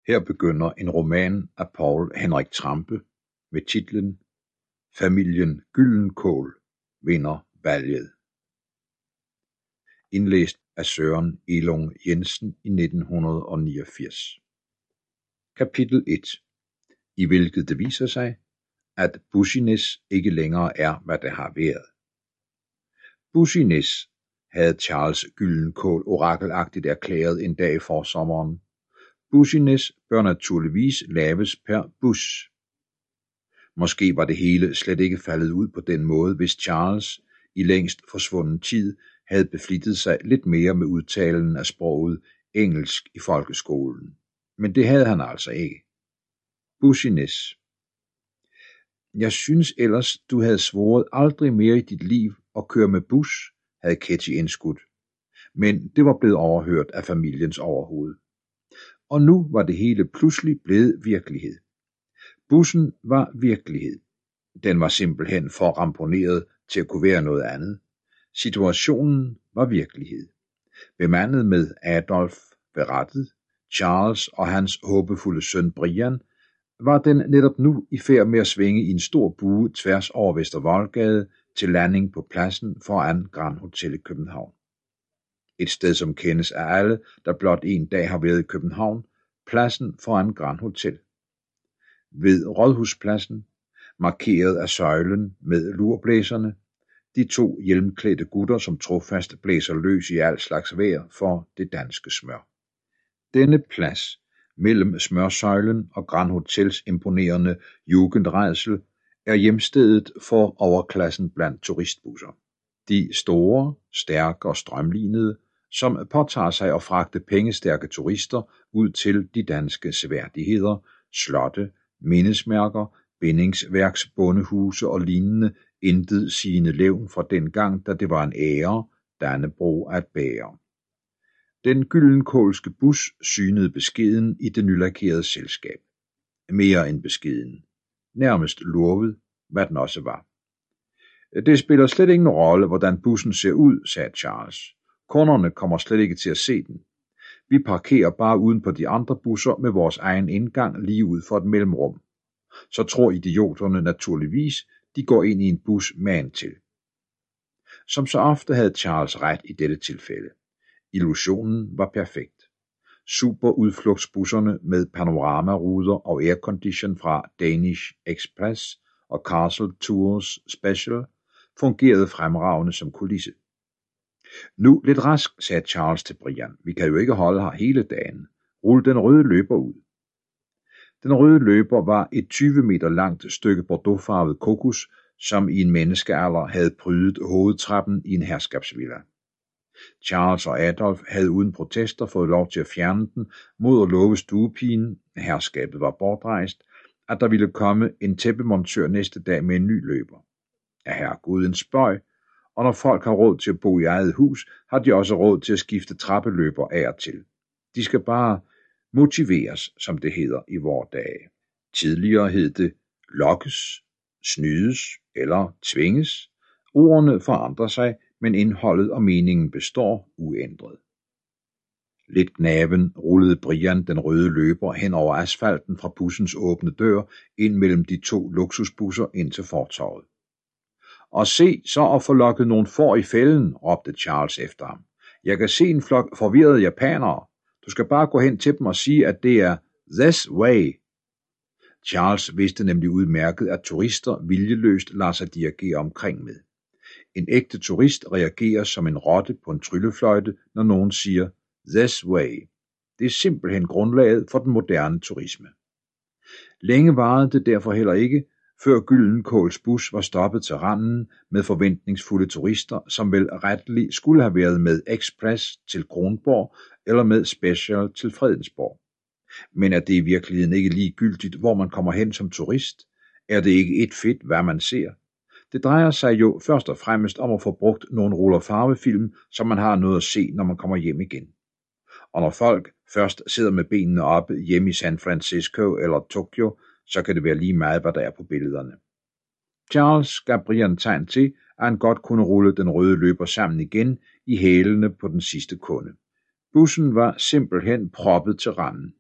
Her begynder en roman af Poul Henrik Trampe med titlen Familien Gyldenkål vinder valget. Indlæst af Søren Elung Jensen i 1989. Kapitel 1, i hvilket det viser sig, at Business ikke længere er, hvad det har været. Business havde Charles Gyldenkål orakelagtigt erklæret en dag i forsommeren. Business bør naturligvis laves per bus. Måske var det hele slet ikke faldet ud på den måde, hvis Charles i længst forsvunden tid havde beflittet sig lidt mere med udtalen af sproget engelsk i folkeskolen. Men det havde han altså ikke. Business. Jeg synes ellers, du havde svoret aldrig mere i dit liv at køre med bus, havde Ketty indskudt. Men det var blevet overhørt af familiens overhoved. Og nu var det hele pludselig blevet virkelighed. Bussen var virkelighed. Den var simpelthen for ramponeret til at kunne være noget andet. Situationen var virkelighed. Bemandet med Adolf berettet, Charles og hans håbefulde søn Brian, var den netop nu i færd med at svinge i en stor bue tværs over Vestervoldgade til landing på pladsen foran Grand Hotel i København. Et sted, som kendes af alle, der blot en dag har været i København, pladsen foran Grand Hotel. Ved Rådhuspladsen, markeret af søjlen med lurblæserne, de to hjelmklædte gutter, som trofast blæser løs i al slags vejr for det danske smør. Denne plads, mellem smørsøjlen og Grand Hotels imponerende jugendrejsel, er hjemstedet for overklassen blandt turistbusser. De store, stærke og strømlinede, som påtager sig at fragte pengestærke turister ud til de danske seværdigheder, slotte, mindesmærker, bindingsværksbondehuse og lignende, intet sigende levn fra den gang, da det var en ære, Dannebrog at bære. Den gyldenkålske bus synede beskeden i det nylakkerede selskab. Mere end beskeden. Nærmest lovet, hvad den også var. Det spiller slet ingen rolle, hvordan bussen ser ud, sagde Charles. Kunderne kommer slet ikke til at se den. Vi parkerer bare uden på de andre busser med vores egen indgang lige ud for et mellemrum. Så tror idioterne naturligvis, de går ind i en bus magen til. Som så ofte havde Charles ret i dette tilfælde. Illusionen var perfekt. Superudflugtsbusserne med panoramaruder og aircondition fra Danish Express og Castle Tours Special fungerede fremragende som kulisse. Nu lidt rask, sagde Charles til Brian. Vi kan jo ikke holde her hele dagen. Rul den røde løber ud. Den røde løber var et 20 meter langt stykke bordeauxfarvet kokos, som i en menneskealder havde prydet hovedtrappen i en herskabsvilla. Charles og Adolf havde uden protester fået lov til at fjerne den mod at love stuepigen, herskabet var bortrejst, at der ville komme en tæppemontør næste dag med en ny løber. Ja, herregud, en spøg, og når folk har råd til at bo i eget hus, har de også råd til at skifte trappeløber af og til. De skal bare motiveres, som det hedder i vore dage. Tidligere hed det lokkes, snydes eller tvinges. Ordene forandrer sig, men indholdet og meningen består uændret. Lidt gnaven rullede Brian den røde løber hen over asfalten fra bussens åbne dør ind mellem de to luksusbusser ind til fortovet. Og se så at få lokket nogle får i fælden, råbte Charles efter ham. Jeg kan se en flok forvirrede japanere. Du skal bare gå hen til dem og sige, at det er this way. Charles vidste nemlig udmærket, at turister viljeløst lader sig dirigere omkring med. En ægte turist reagerer som en rotte på en tryllefløjte, når nogen siger this way. Det er simpelthen grundlaget for den moderne turisme. Længe varede det derfor heller ikke, før Gyldenkåls bus var stoppet til randen med forventningsfulde turister, som vel retteligt skulle have været med Express til Kronborg eller med Special til Fredensborg. Men er det i virkeligheden ikke ligegyldigt, hvor man kommer hen som turist? Er det ikke et fedt, hvad man ser? Det drejer sig jo først og fremmest om at få brugt nogle ruller farvefilm, så man har noget at se, når man kommer hjem igen. Og når folk først sidder med benene oppe hjemme i San Francisco eller Tokyo, så kan det være lige meget, hvad der er på billederne. Charles gav Brian tegn til, at han godt kunne rulle den røde løber sammen igen i hælene på den sidste kunde. Bussen var simpelthen proppet til randen.